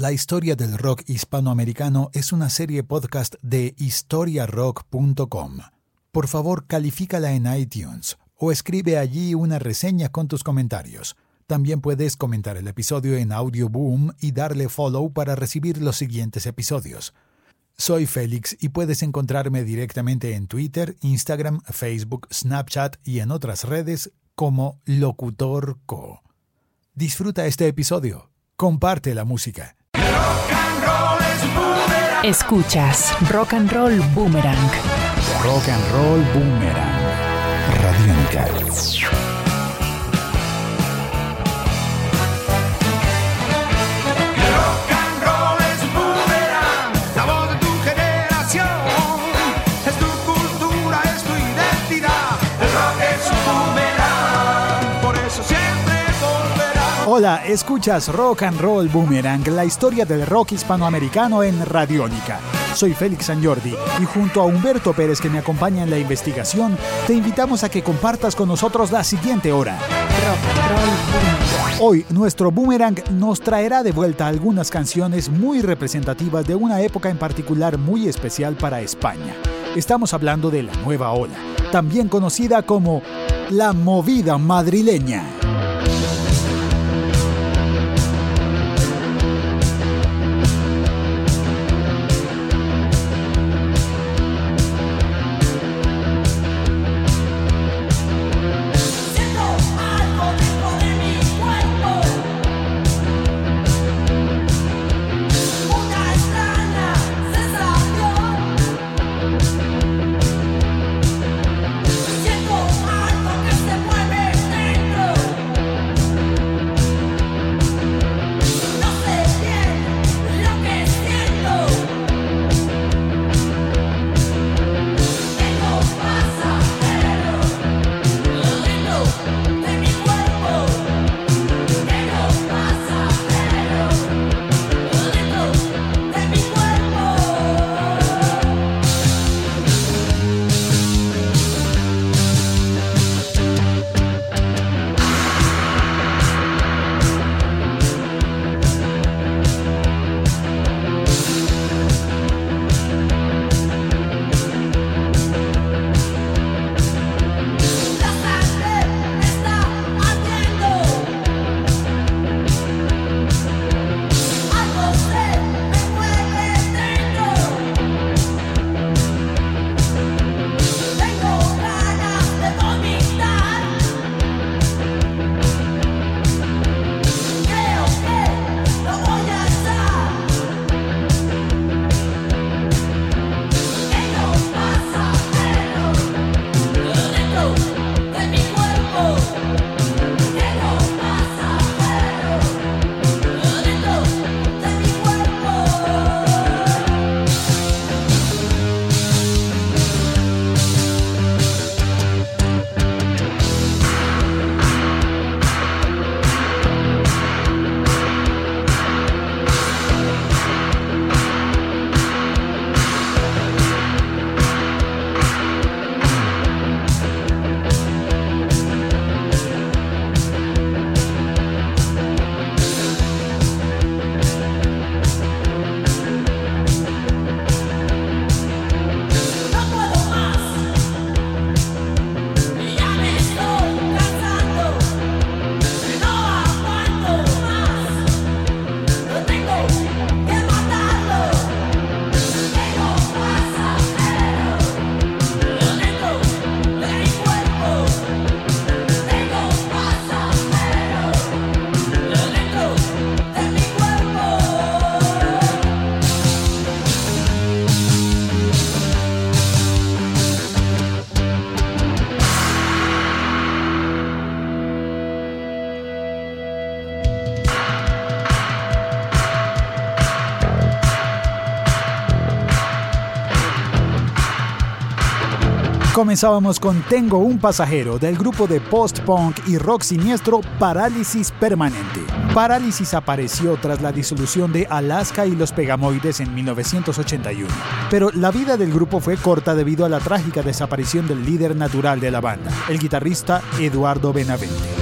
La historia del rock hispanoamericano es una serie podcast de historiarock.com. Por favor, califícala en iTunes o escribe allí una reseña con tus comentarios. También puedes comentar el episodio en Audioboom y darle follow para recibir los siguientes episodios. Soy Félix y puedes encontrarme directamente en Twitter, Instagram, Facebook, Snapchat y en otras redes como Locutor Co. Disfruta este episodio. Comparte la música. Escuchas Rock and Roll Boomerang. Rock and Roll Boomerang. Radiónica. Hola, escuchas Rock and Roll Boomerang, la historia del rock hispanoamericano en Radiónica. Soy Félix Sanjordi y junto a Humberto Pérez, que me acompaña en la investigación, te invitamos a que compartas con nosotros la siguiente hora. Rock and Roll Boomerang. Hoy, nuestro Boomerang nos traerá de vuelta algunas canciones muy representativas de una época en particular muy especial para España. Estamos hablando de la Nueva Ola, también conocida como la movida madrileña. Comenzábamos con Tengo un pasajero del grupo de post-punk y rock siniestro Parálisis Permanente. Parálisis apareció tras la disolución de Alaska y los Pegamoides en 1981, pero la vida del grupo fue corta debido a la trágica desaparición del líder natural de la banda, el guitarrista Eduardo Benavente.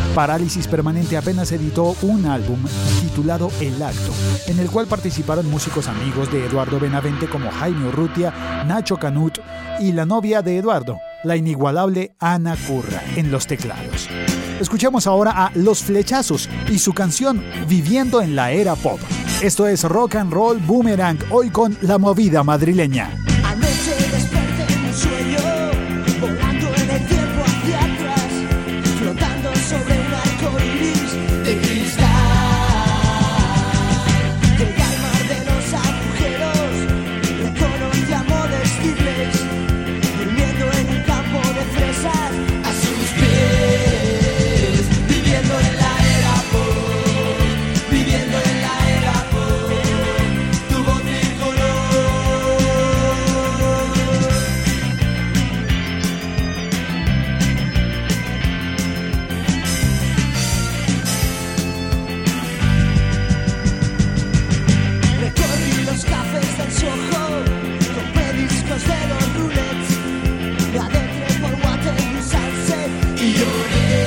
Parálisis Permanente apenas editó un álbum titulado El Acto, en el cual participaron músicos amigos de Eduardo Benavente como Jaime Urrutia, Nacho Canut y la novia de Eduardo, la inigualable Ana Curra, en los teclados. Escuchemos ahora a Los Flechazos y su canción Viviendo en la Era Pop. Esto es Rock and Roll Boomerang, hoy con la movida madrileña. Anoche desperté en un sueño, volando en el tiempo hacia atrás, flotando sobre un arco iris de cristal. Llegué al mar de los agujeros, reconocí a Modestibles, durmiendo en un campo de fresas a sus pies, viviendo en la era pop, viviendo en la era pop, tu voz recorrí los cafés del Soho, compré discos de los Roulets, me adentré por Waterloo Sunset y lloré.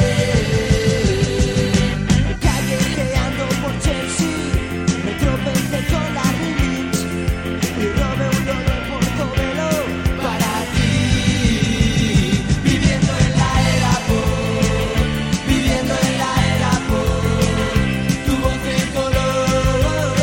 Callejeando por Chelsea, me tropecé con la remix y robé un Lolo en Portobelo para ti. Viviendo en la era pop, viviendo en la era pop, tu voz de color.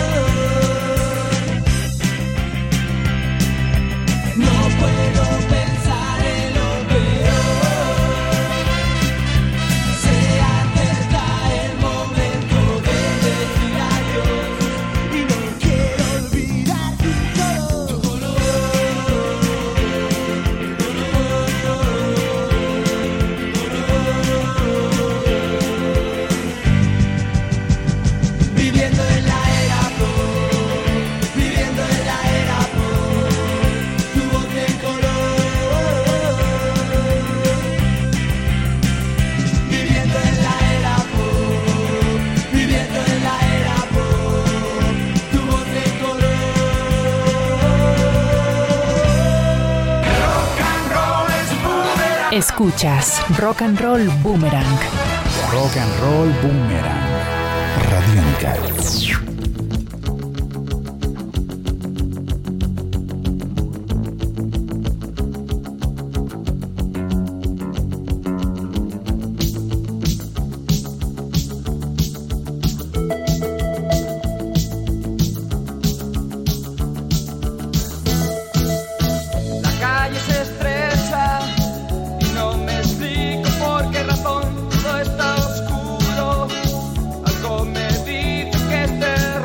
No puedo pensar en lo peor. Se acerca el momento de decir adiós y no quiero olvidar tu color. Viviendo en la era pop, viviendo en la era pop, tu voz de color. Viviendo en la era pop, viviendo en la era pop, tu voz de color. Escuchas Rock and Roll Boomerang. Rock and Roll Boomerang. Radiónica. La calle es estrecha y no me explico por qué razón todo está oscuro. Algo me dice que este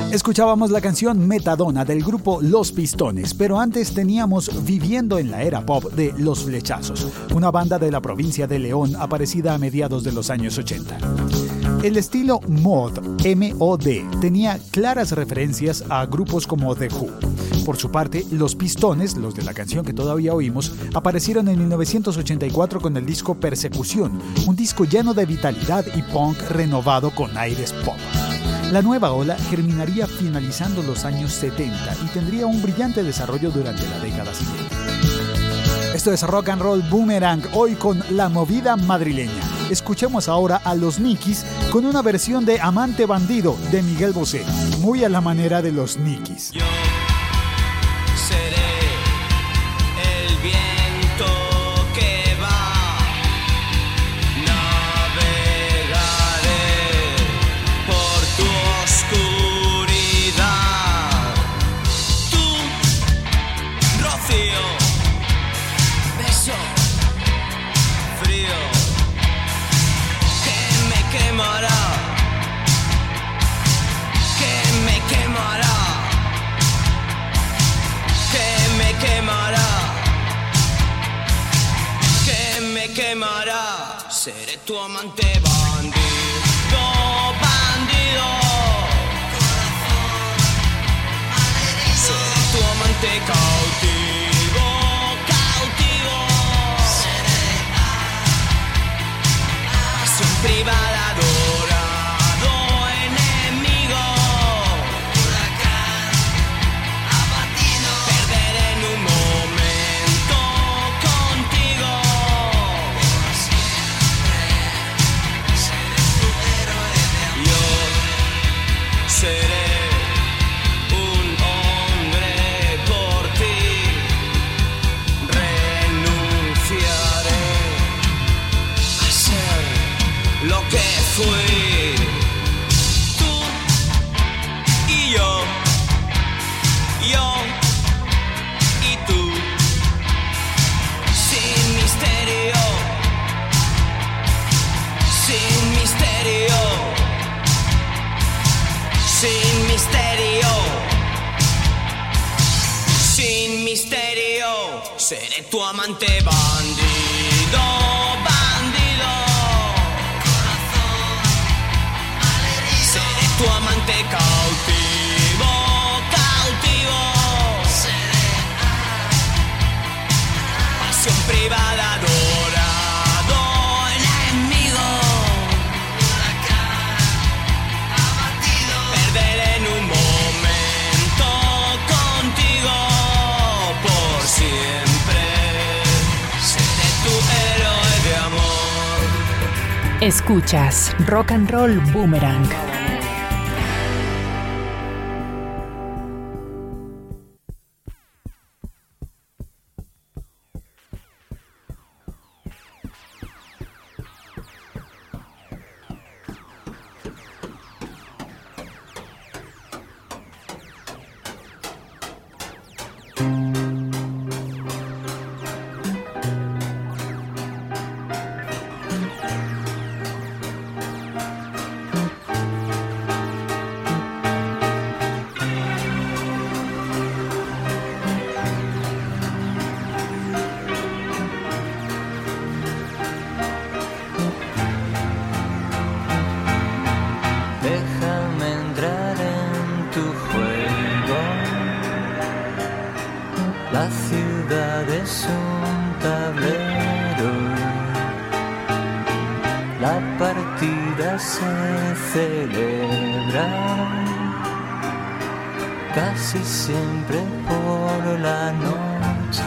Escuchábamos la canción Metadona del grupo Los Pistones, pero antes teníamos Viviendo en la Era Pop de Los Flechazos, una banda de la provincia de León aparecida a mediados de los años 80. El estilo mod, M-O-D, tenía claras referencias a grupos como The Who. Por su parte, Los Pistones, los de la canción que todavía oímos, aparecieron en 1984 con el disco Persecución, un disco lleno de vitalidad y punk renovado con aires pop. La nueva ola germinaría finalizando los años 70 y tendría un brillante desarrollo durante la década siguiente. Esto es Rock and Roll Boomerang, hoy con la movida madrileña. Escuchemos ahora a Los Nikis con una versión de Amante Bandido de Miguel Bosé, muy a la manera de Los Nikis. Yo seré el viento que va, navegaré por tu oscuridad. Tú, rocío, beso frío que me quemará, que me quemará, que me quemará, que me quemará. Seré tu amante bandido, bandido. Seré tu amante cautivo, cautivo. Pasión privada, adorado, enemigo. Perderé en un momento contigo. Yo seré un hombre por ti. Renunciaré a ser lo que fui. Tú y yo y tú, sin misterio, sin misterio, sin misterio, sin misterio. Seré tu amante bandido, bandido. Seré tu amante cautivo, cautivo. Pasión privada, adorado, enemigo. Perderé en un momento contigo. Por siempre seré tu héroe de amor. Escuchas Rock and Roll Boomerang. Déjame entrar en tu juego. La ciudad es un tablero. La partida se celebra casi siempre por la noche.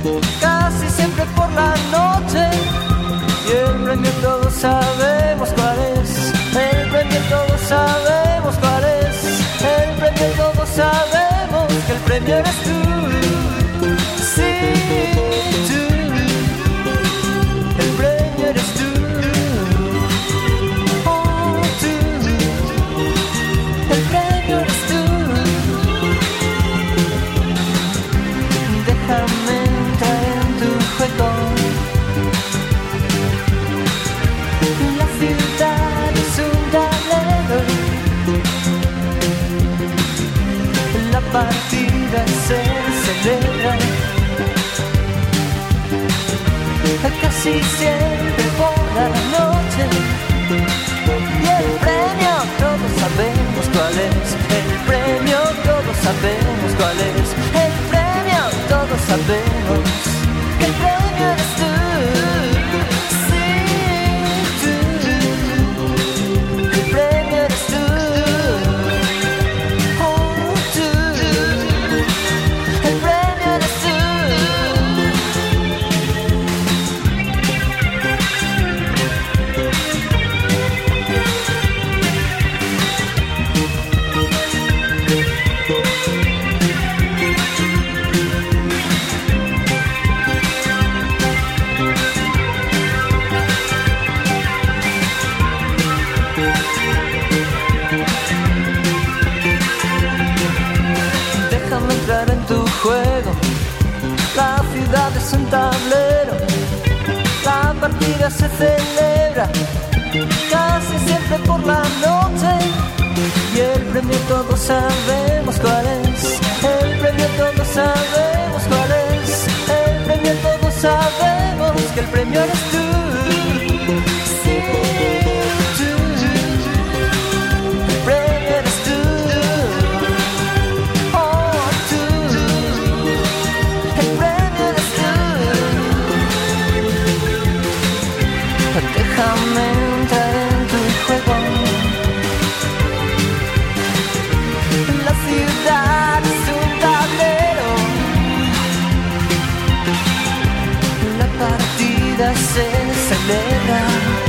casi siempre por la noche. Y el premio todos sabemos cuál es. El premio todos sabemos cuál es. El premio todos sabemos que el premio eres tú. Sí, tú. El premio eres tú. Oh, tú. El premio eres tú. Déjame entrar en tu juego. La ciudad es un tablero. La partida se celebra casi siempre por la noche. Y el premio todos sabemos cuál es. El premio todos sabemos cuál es. El premio todos sabemos que el premio eres tú. Sí, tú. El premio eres tú. Oh, tú. El premio eres tú. Déjame entrar en tu juego. La ciudad es un tablero. La partida se celebra casi siempre por la noche. Y el premio todos sabemos cuál es. El premio todos sabemos cuál es. El premio todos sabemos que el premio eres tú. Sí, tú. El premio eres tú. Oh, tú. El premio eres tú. Déjame entrar en tu juego. La ciudad es un tablero. La partida se celebra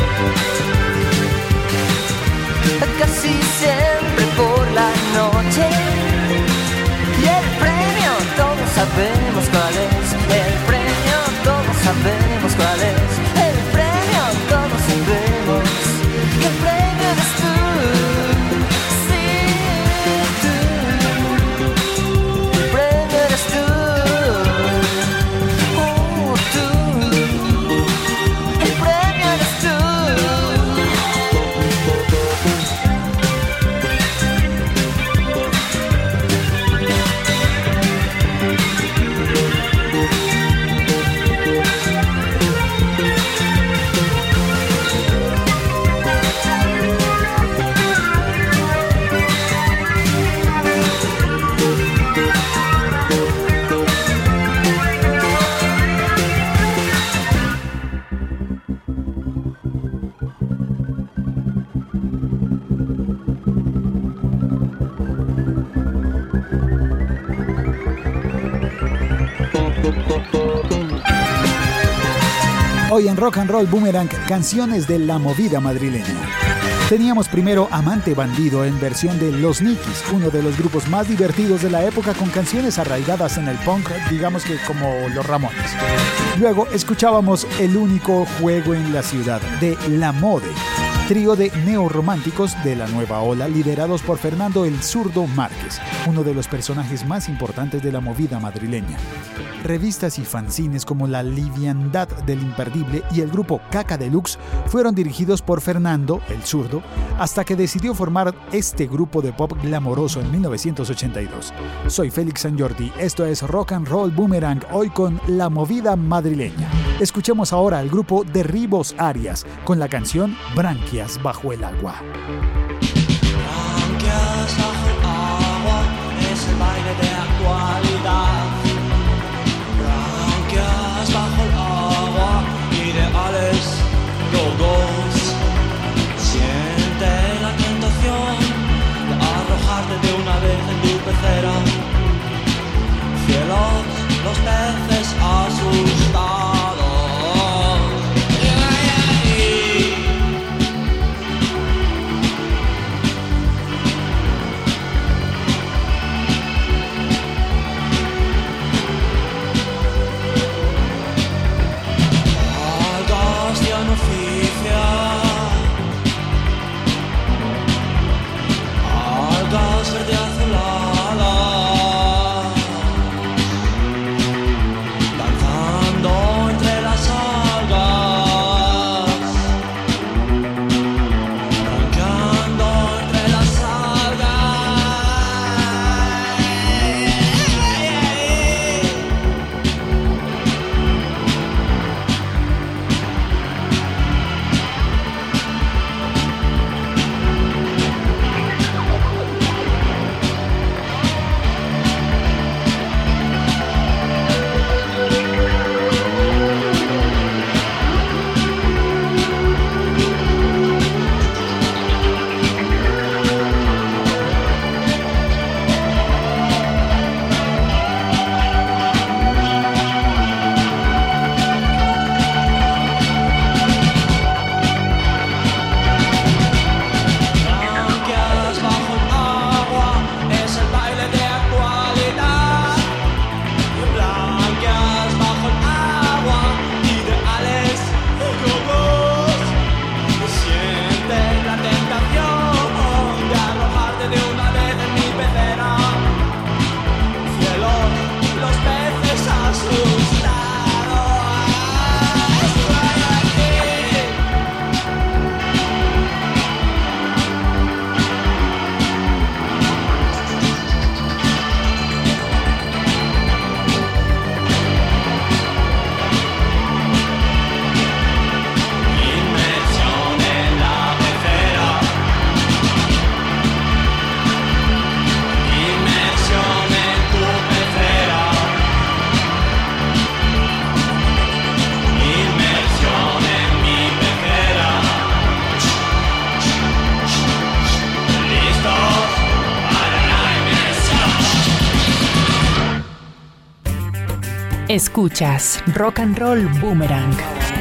casi siempre por la noche. Y el premio todos sabemos cuál es. El premio todos sabemos cuál es. El premio todos sabemos que el premio eres tú. Sí, tú. El premio eres tú. Oh, tú. El premio eres tú. Hoy en Rock and Roll Boomerang, canciones de la movida madrileña. Teníamos primero Amante Bandido en versión de Los Nikis, uno de los grupos más divertidos de la época con canciones arraigadas en el punk, digamos que como los Ramones. Luego escuchábamos El único juego en la ciudad de La Mode, trío de neorrománticos de la nueva ola liderados por Fernando el Zurdo Márquez, uno de los personajes más importantes de la movida madrileña. Revistas y fanzines como La Liviandad del Imperdible y el grupo Caca Deluxe fueron dirigidos por Fernando el Zurdo hasta que decidió formar este grupo de pop glamoroso en 1982. Soy Félix Sanjordi, esto es Rock and Roll Boomerang, hoy con la movida madrileña. Escuchemos ahora al grupo Derribos Arias con la canción Branquias bajo el agua. Branquias bajo el agua es el baile de actualidad. Branquias bajo el agua, ideales go-go's. Siente la tentación de arrojarte de una vez en tu pecera. Cielos, los peces azules. Escuchas Rock and Roll Boomerang.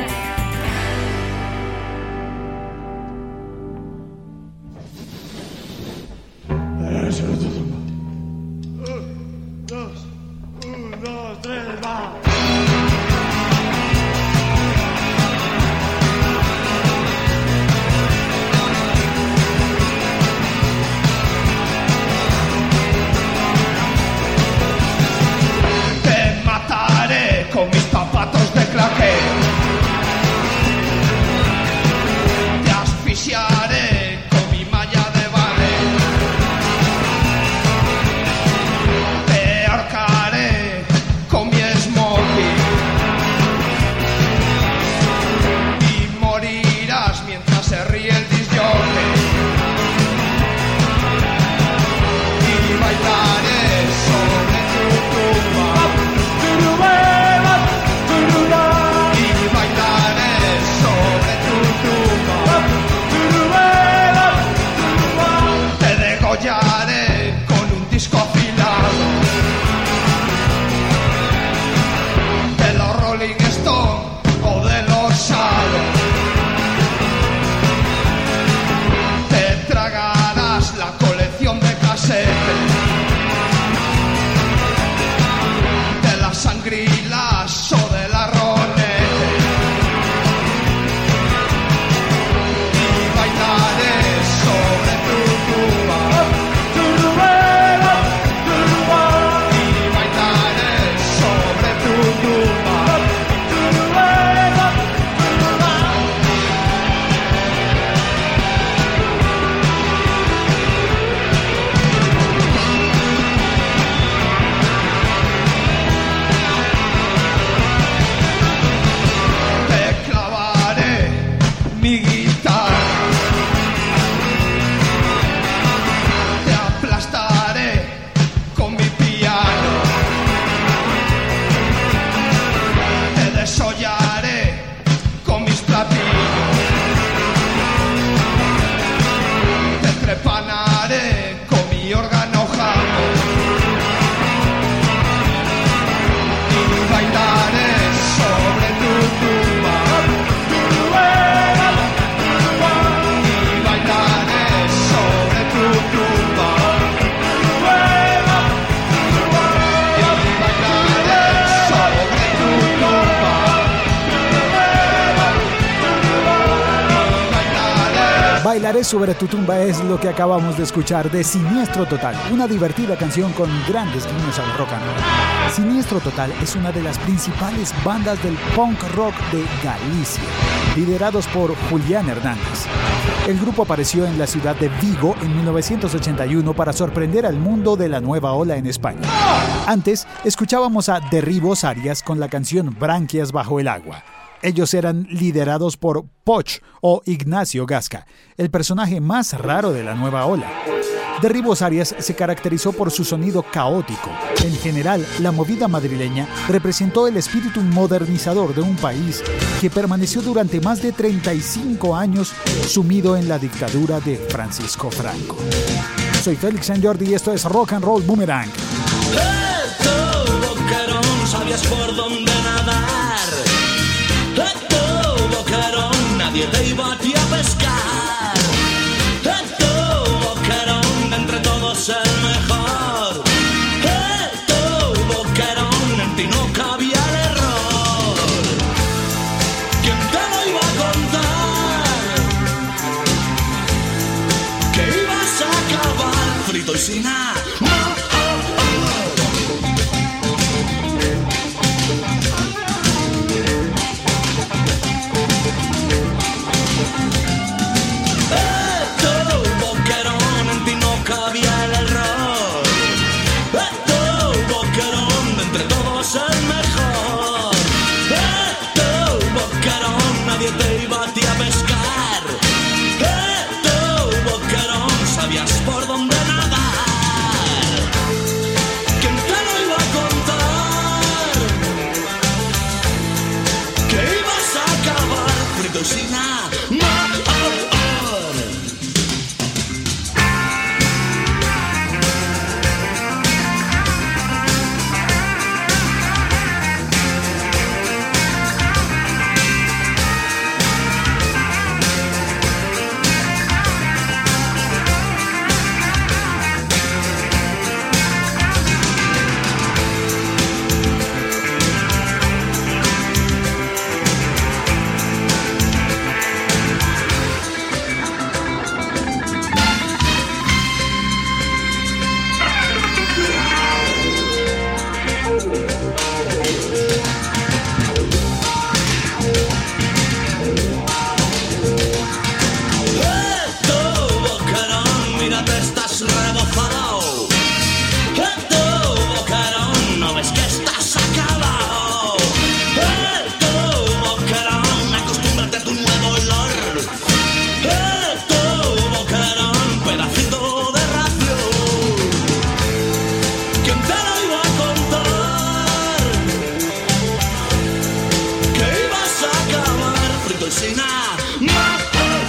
Bailaré sobre tu tumba es lo que acabamos de escuchar de Siniestro Total, una divertida canción con grandes guiños al rock and roll. Siniestro Total es una de las principales bandas del punk rock de Galicia, liderados por Julián Hernández. El grupo apareció en la ciudad de Vigo en 1981 para sorprender al mundo de la nueva ola en España. Antes, escuchábamos a Derribos Arias con la canción Branquias bajo el agua. Ellos eran liderados por Poch o Ignacio Gasca, el personaje más raro de la nueva ola. Derribos Arias se caracterizó por su sonido caótico. En general, la movida madrileña representó el espíritu modernizador de un país que permaneció durante más de 35 años sumido en la dictadura de Francisco Franco. Soy Félix San Jordi y esto es Rock and Roll Boomerang. ¿Sabías por dónde nadar? Boquerón, nadie te iba a ti a pescar. Boquerón, de entre todos el mejor. Boquerón, en ti no cabía el error. ¿Quién te lo iba a contar? Que ibas a acabar frito y sin nada. Te iba a ti a pescar. Tú, boquerón, sabías por dónde nadar. estoy sin amor.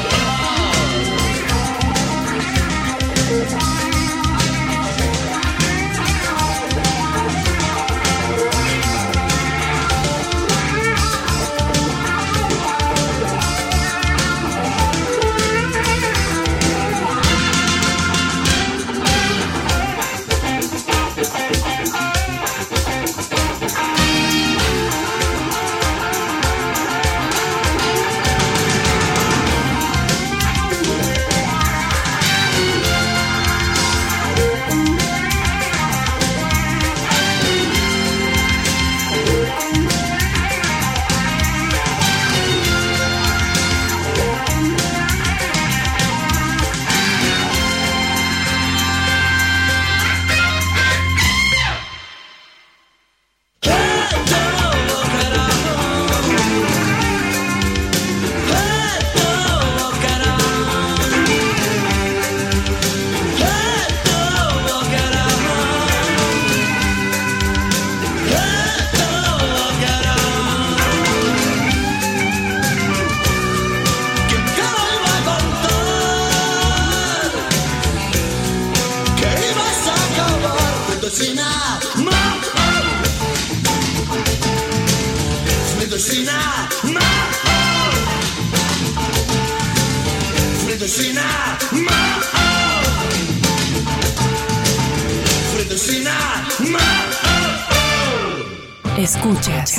Escuchas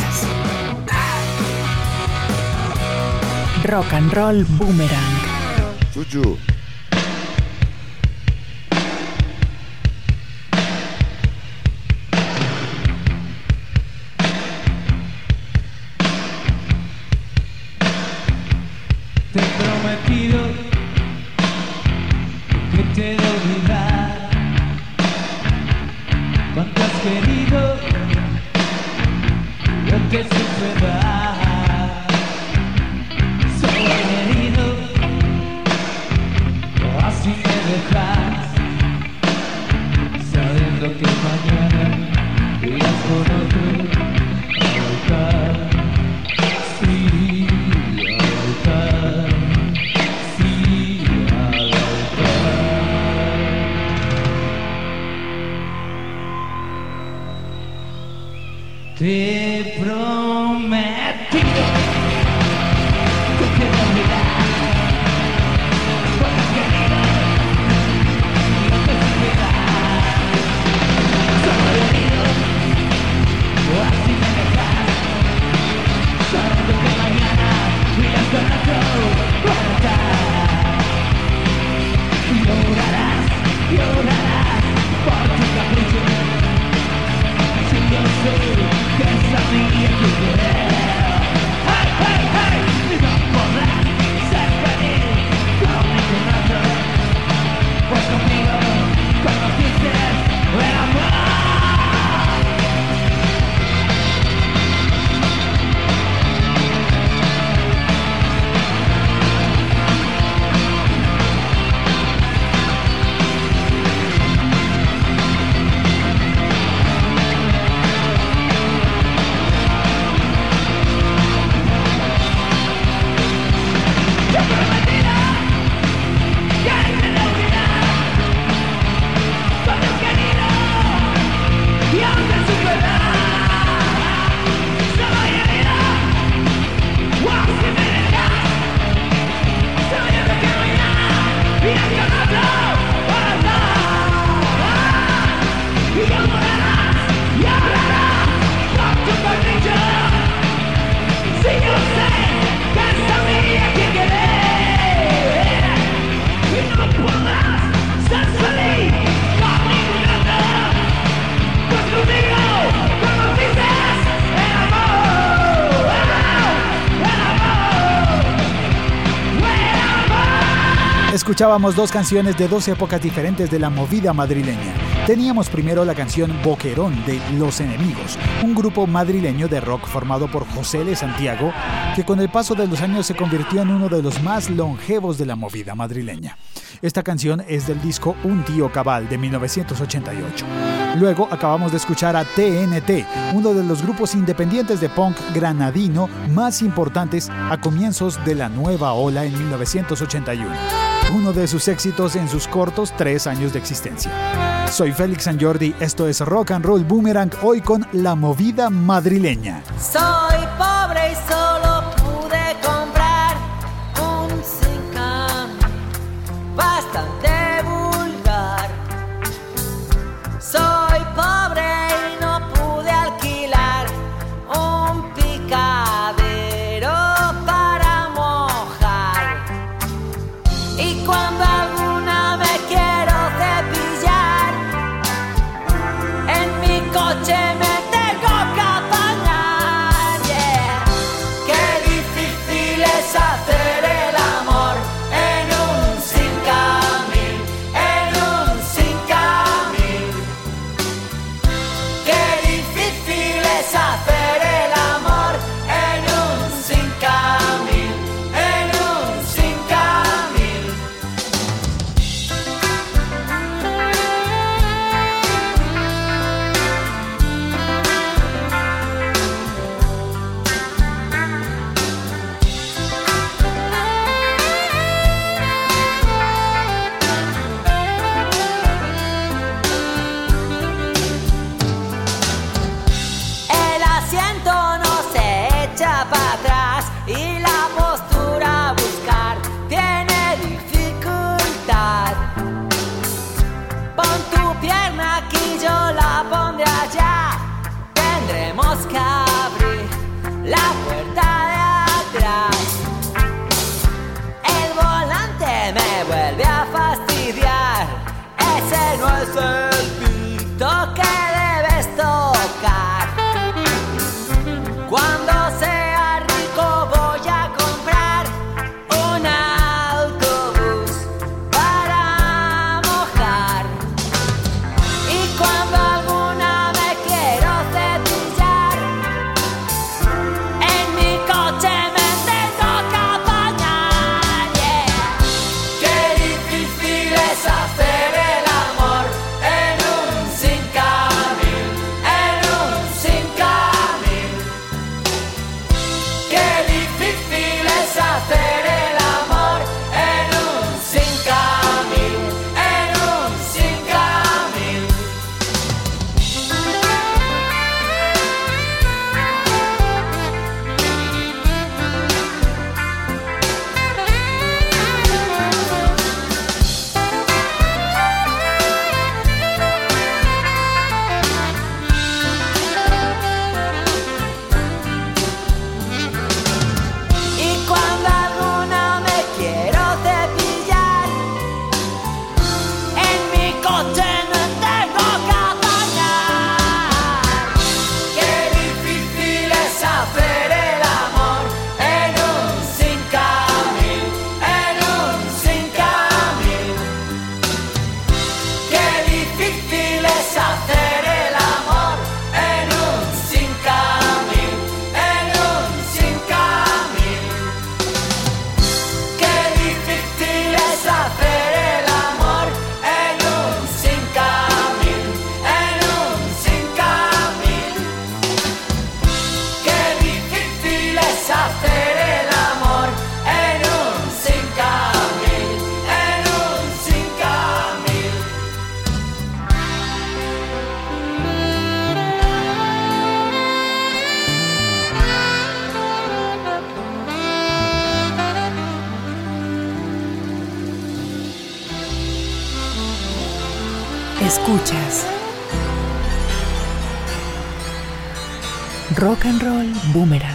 Rock and Roll Boomerang. Chuchu. Te he prometido que te he de olvidar cuánto has querido, lo que supe dar. Soy herido, o así me dejas, sabiendo que mañana irás con otro a volcar. Sí, a volcar. Sí, a volcar. Te he prometido que te voy a olvidar cuando has querido y no te supe dar. Soy herido, o así me dejas, sabiendo que mañana irás con otro a volcar. Llorarás, llorarás por tu capricho, si yo sé que sabía que querer. Hey, hey, hey, y no podrás ser feliz con ningún otro, pues conmigo conociste el amor. Escuchábamos dos canciones de dos épocas diferentes de la movida madrileña. Teníamos primero la canción Boquerón de Los Enemigos, un grupo madrileño de rock formado por José L. Santiago, que con el paso de los años se convirtió en uno de los más longevos de la movida madrileña. Esta canción es del disco Un Tío Cabal de 1988. Luego acabamos de escuchar a TNT, uno de los grupos independientes de punk granadino más importantes a comienzos de la nueva ola en 1981. Uno de sus éxitos en sus cortos 3 años de existencia. Soy Félix San Jordi, esto es Rock and Roll Boomerang, hoy con la movida madrileña. Soy pobre y solo pude comprar un Sincami bastante vulgar. Soy pobre y no pude alquilar un picadero para mojar. Y cuando alguna me quiero cepillar, en mi coche me tengo que apañar, yeah. Qué difícil es hacer el amor en un Sincami, en un Sincami. Qué difícil es hacer el amor en un Sincami, en un Sincami. El asiento no se echa para atrás y la postura a buscar tiene dificultad. Pon tu pierna aquí, yo la pondré allá. Tendremos que abrir la puerta de atrás. El volante me vuelve a fastidiar. Ese no es el pito que debes tocar. Cuando sea rico voy a comprar un autobús para mojar. Y cuando alguna me quiero cepillar, en mi coche me tengo que apañar, yeah. Qué difícil es hacer el amor en un Sincami, en un Sincami. Qué difícil es hacer el amor en un Sincami, en un Sincami. Y cuando alguna me quiero cepillar, en mi coche me tengo que apañar. Qué difícil es hacer el amor en un Sincami, en un Sincami. Qué difícil es hacer el amor en un Sincami, en un Sincami. Qué difícil es hacer el amor en un Sincami, en un Sincami. Qué difícil es hacer el amor en un Sincami, en un Sincami. Escuchas Rock and Roll Boomerang.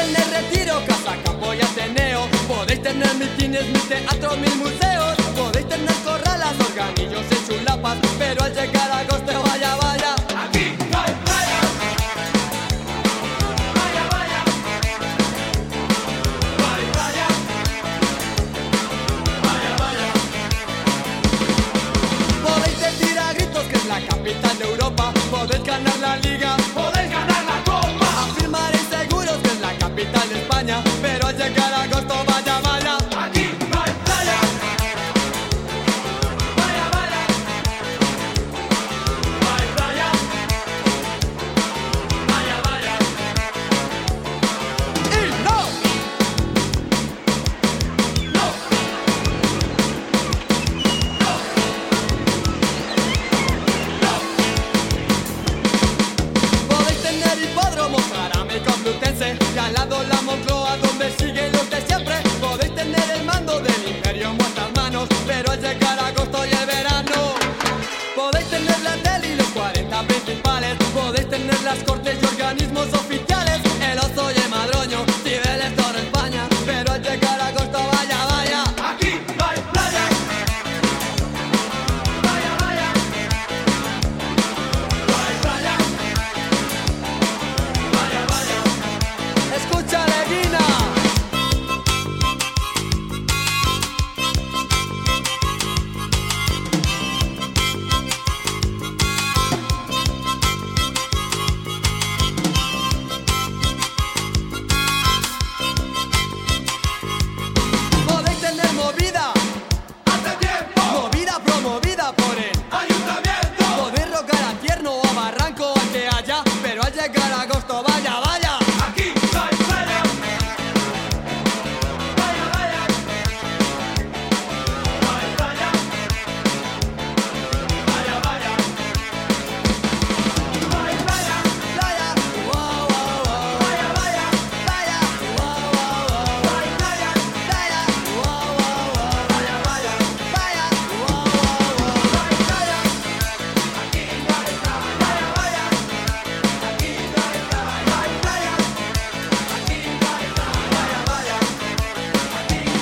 tener mitines, mis teatros, mis museos. Podéis tener corralas, organillos y chulapas, pero al llegar a agosto, vaya, vaya, aquí no hay playa. Vaya, vaya, no hay playa. Vaya, vaya. Podéis decir a gritos que es la capital de Europa, podéis ganar la liga, podéis ganar la copa. Afirmaréis seguros que es la capital de España, pero al llegar a agosto, vaya, vaya, aquí no hay playa. Vaya, vaya, no hay playa. Vaya, vaya. Y no, no, no. Podéis tener hipódromo, Jarame Complutense, y al lado la Moncloa donde siguen los de siempre. Podéis tener el mando del imperio en vuestras manos, pero al llegar a agosto y el verano. Podéis tener la tele y los 40 principales, podéis tener las cortes y organismos oficiales, el Ozo y el Madroño, Cibeles, toda España, pero al llegar a agosto, vaya, vaya, aquí no hay playa. Vaya, vaya, no hay playa. Vaya, vaya. Escucha, Leguina. Podéis tener movida, hace tiempo, movida promovida por el ayuntamiento. Podéis rocar a Tierno o a Barranco o al que haya, pero al llegar a agosto, vaya, vaya, aquí no hay playa. Vaya, vaya, no hay playa. Vaya, vaya, no hay playa. Playa, wow, wow, wow. Vaya, vaya, playa, wow, wow, wow. No hay playa, playa, wow, wow, wow. Vaya, vaya, playa, wow, wow, wow. No hay playa, aquí no hay playa. Vaya, vaya, aquí no hay playa. No hay playa, aquí no hay playa. Vaya, vaya, aquí no hay playa. No hay playa, aquí no hay playa. Vaya, vaya, aquí no hay playa.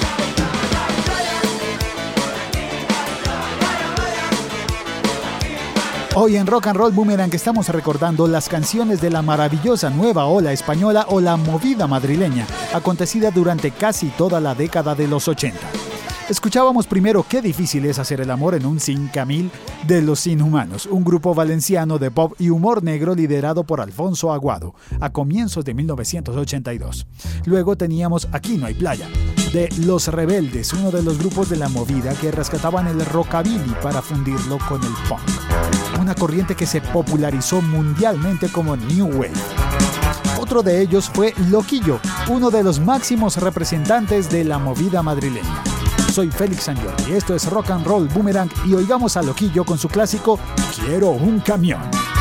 Hoy en Rock and Roll Boomerang estamos recordando las canciones de la maravillosa nueva ola española o la movida madrileña, acontecida durante casi toda la década de los 80. Escuchábamos primero Qué difícil es hacer el amor en un 5000 de Los Inhumanos, un grupo valenciano de pop y humor negro liderado por Alfonso Aguado, a comienzos de 1982. Luego teníamos Aquí no hay playa, de Los Rebeldes, uno de los grupos de la movida que rescataban el rockabilly para fundirlo con el punk, una corriente que se popularizó mundialmente como New Wave. Otro de ellos fue Loquillo, uno de los máximos representantes de la movida madrileña. Soy Félix San Jordi, esto es Rock and Roll Boomerang y oigamos a Loquillo con su clásico Quiero un camión.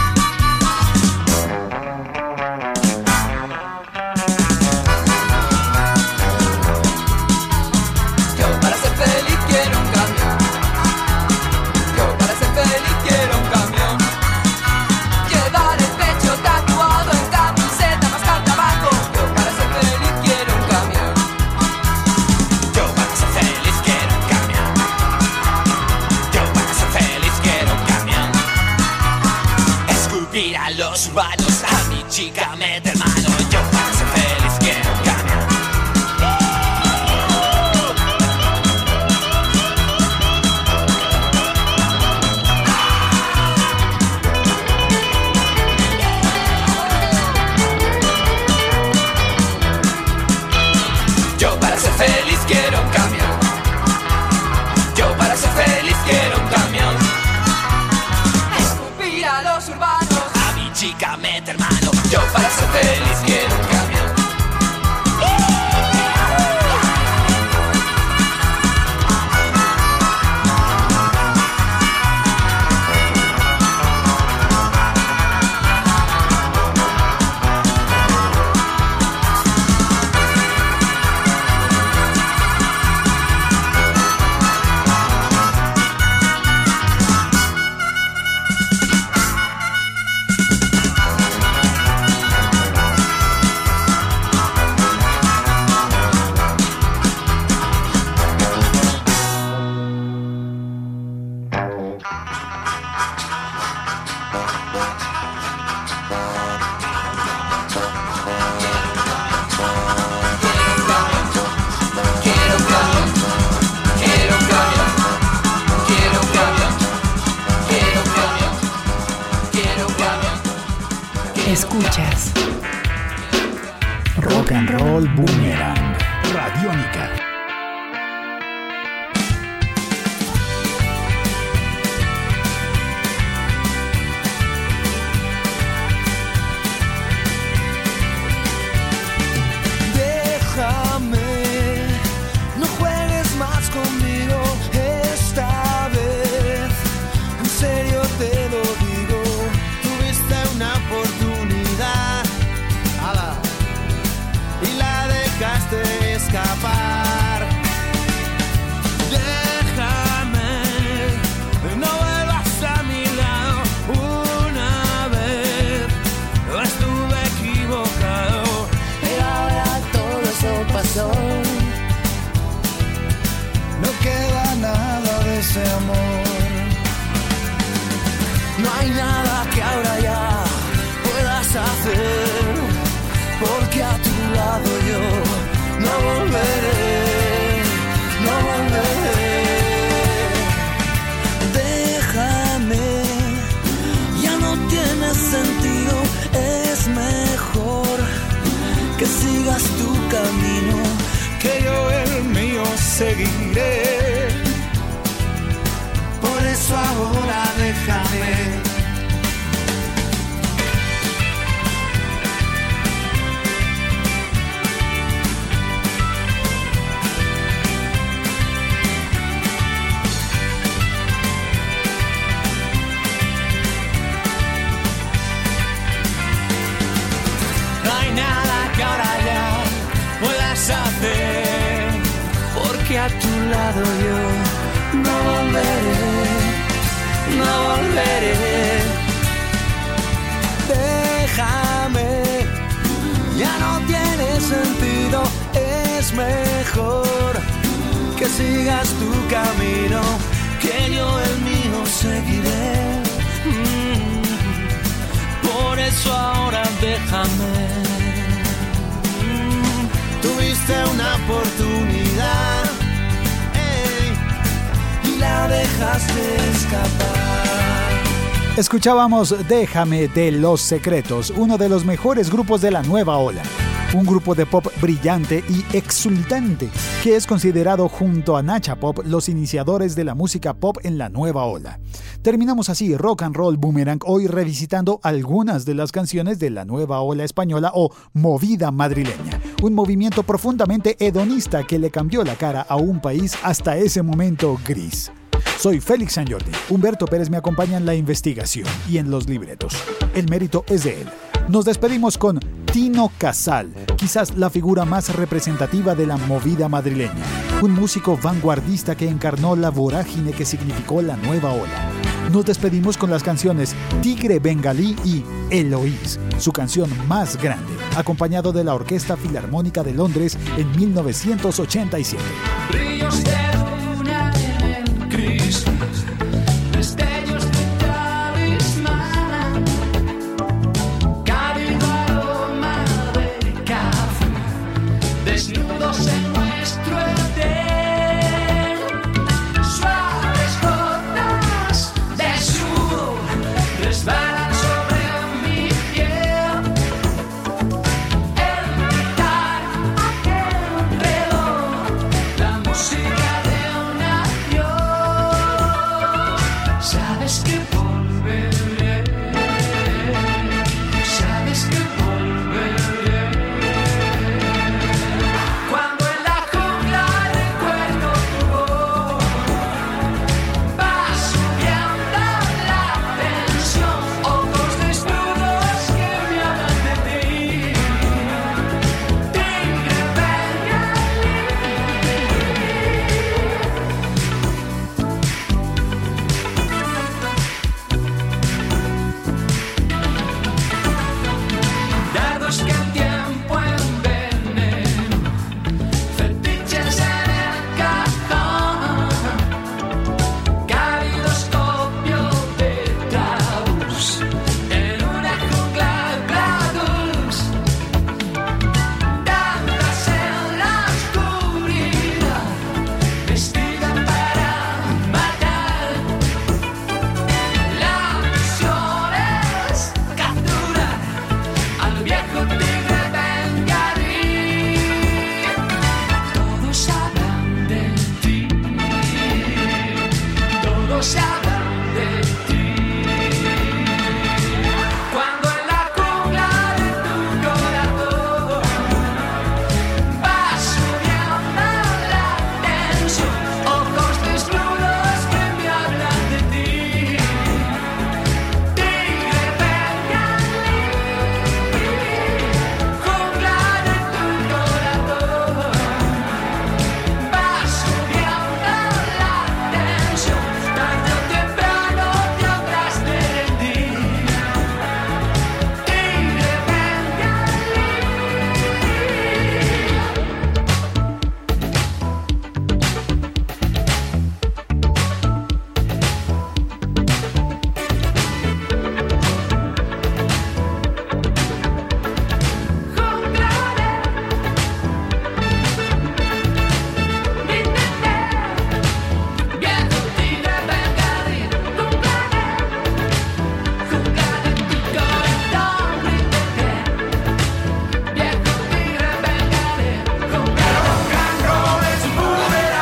Yo para ser feliz quiero un camión. Yo para ser feliz quiero un camión. Llevar el pecho tatuado en camiseta, mascar tabaco. Yo para ser feliz quiero un camión. Yo para ser feliz quiero un camión. Yo para ser feliz quiero un camión. Escupir a los urbanos, a mi chica meter mano. Yo para ser feliz quiero un camión. Yo para ser feliz quiero un camión. Yo para ser feliz quiero un camión. Escupir a los urbanos, a mi chica meter mano. Yo para ser feliz quiero un camión. Rock and Roll Boomerang. Radiónica. Escapar. Déjame, no vuelvas a mi lado. Una vez estuve equivocado, Pero ahora todo eso pasó. no queda nada de ese amor. No hay nada que ahora ya puedas hacer, porque a tu lado yo no volveré, no volveré. Déjame, ya no tiene sentido. Es mejor que sigas tu camino, que yo el mío seguiré. Por eso ahora déjame. Porque a tu lado yo no volveré, no volveré. Déjame, ya no tiene sentido. Es mejor que sigas tu camino, que yo el mío seguiré. Por eso ahora déjame. Tuviste una oportunidad, y la dejaste escapar. Escuchábamos Déjame de Los Secretos, uno de los mejores grupos de la nueva ola. Un grupo de pop brillante y exultante, que es considerado junto a Nacha Pop los iniciadores de la música pop en la nueva ola. Terminamos así Rock and Roll Boomerang, hoy revisitando algunas de las canciones de la nueva ola española o movida madrileña. Un movimiento profundamente hedonista que le cambió la cara a un país hasta ese momento gris. Soy Félix San Jordi. Humberto Pérez me acompaña en la investigación y en los libretos. El mérito es de él. Nos despedimos con Tino Casal, quizás la figura más representativa de la movida madrileña. Un músico vanguardista que encarnó la vorágine que significó la nueva ola. Nos despedimos con las canciones Tigre Bengalí y Eloís, su canción más grande, acompañado de la Orquesta Filarmónica de Londres en 1987. Brillos de luna en el gris, destellos de talismán, cálido aroma de café, desnudos en nuestro edén, suaves gotas de sudor resbalan sobre mi piel. El guitar, aquel reloj, la música de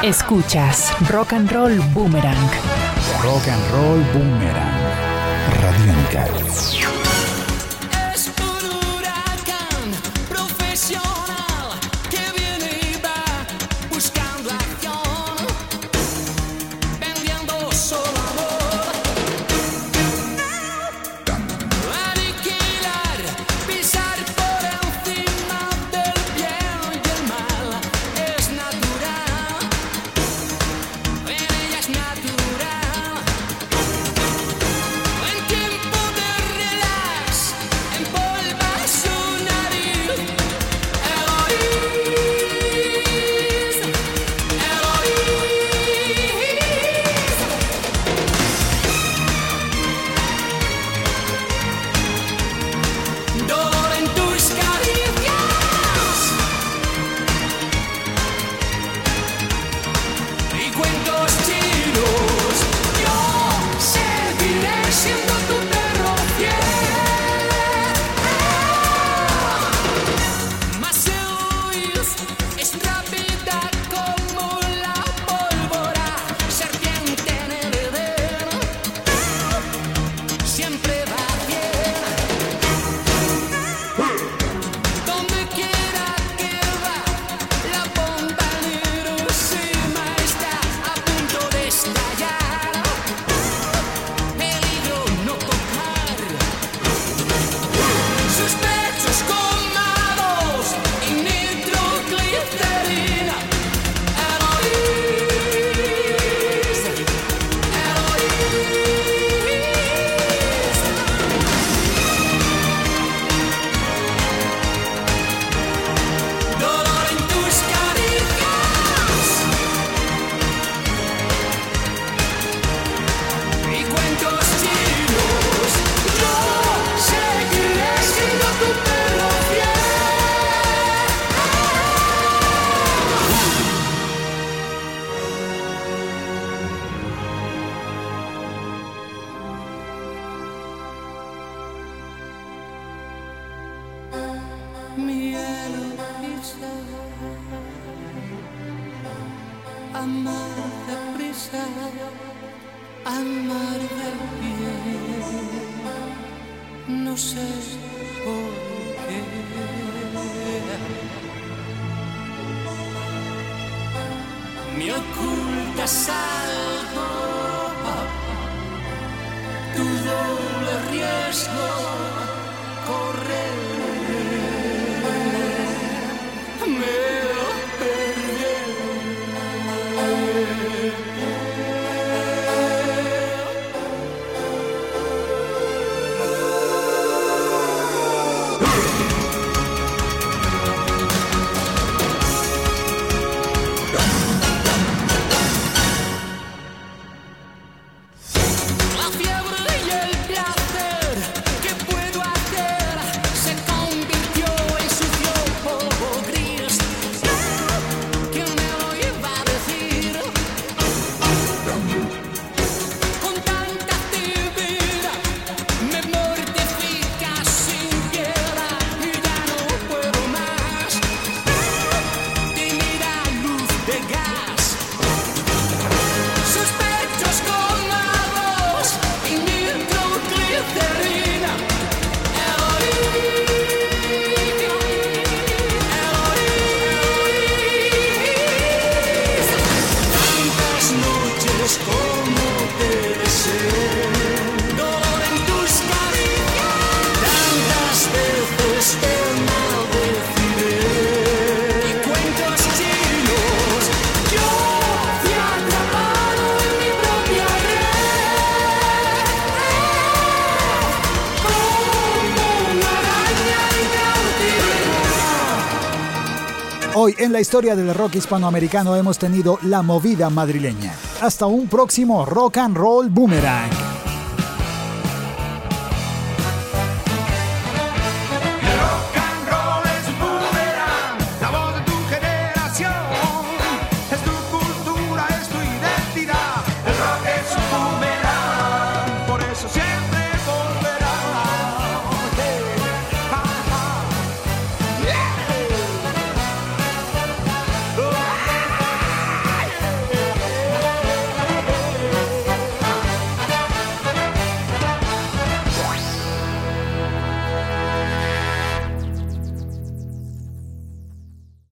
Escuchas Rock and Roll Boomerang. Rock and Roll Boomerang. Radiónica. Es un huracán profesional que viene y va buscando acción, vendiendo solo amor. Aniquilar, pisar por encima del bien y el mal es natural, en ella es natural. En tiempo de relax, empolva su nariz. Egoísmo, egoísmo. Dolor en tus caricias y cuentos chinos. Yo seguiré siendo tu perro fiel. Mas Eloís es rápida como la pólvora, serpiente en el Edén, siempre va bien. Donde quiera que va, la bomba en Hiroshima está a punto de estallar. Peligro no tocar. Sus pechos colmados y nitroglicerina. Eloís, dolor en tus caricias y cuentos chinos. Yo seguiré siendo tu perro fiel. Mi Eloísa, amar deprisa, amar de pie, no sé por qué. Me ocultas algo, tu doble riesgo, correr. Me perdí. La fiebre y el placer, ¿qué puedo hacer? Se convirtió en sucio polvo gris. ¿Quién me lo iba a decir? Con tanta actividad me mortifica sin piedad y ya no puedo más. Tímida luz de gas. Sus pechos colmados y nitroglicerina. Eloís, tantas noches como te deseo. Dolor en tus caricias, tantas veces te maldeciré. Y cuentos chinos, yo fui atrapado en mi propia red, como una araña en cautiverio. Hoy en la historia del rock hispanoamericano hemos tenido la movida madrileña. Hasta un próximo Rock and Roll Boomerang.